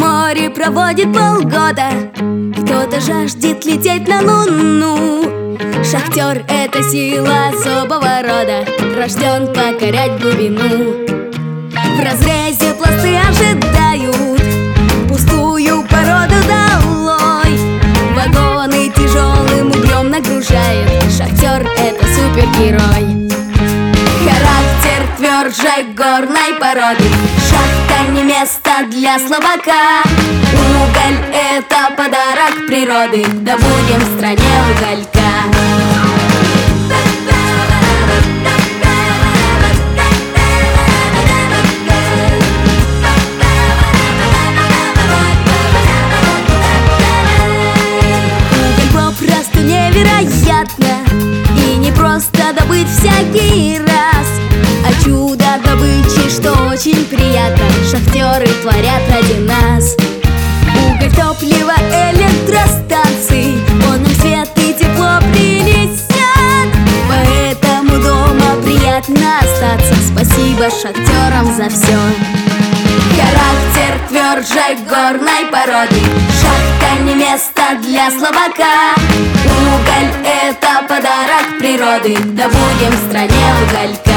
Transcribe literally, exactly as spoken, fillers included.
море проводит полгода, кто-то жаждет лететь на Луну. Шахтер — это сила особого рода, рожден покорять глубину. В разрезе пласты ожидают пустую породу долой. Вагоны тяжелым углем нагружает, шахтер — это супергерой. Характер тверже горной породы, шахта не место для слабака. Уголь — это подарок природы, добудем в стране уголька. Невероятно, и не просто добыть всякий раз, а чудо добычи, что очень приятно, шахтеры творят ради нас. Уголь, топливо, электростанции, он нам свет и тепло принесет, поэтому дома приятно остаться. Спасибо шахтерам за все. Характер тверже горной породы, шахта не место для слабака. Уголь — это подарок природы, добудем в стране уголька.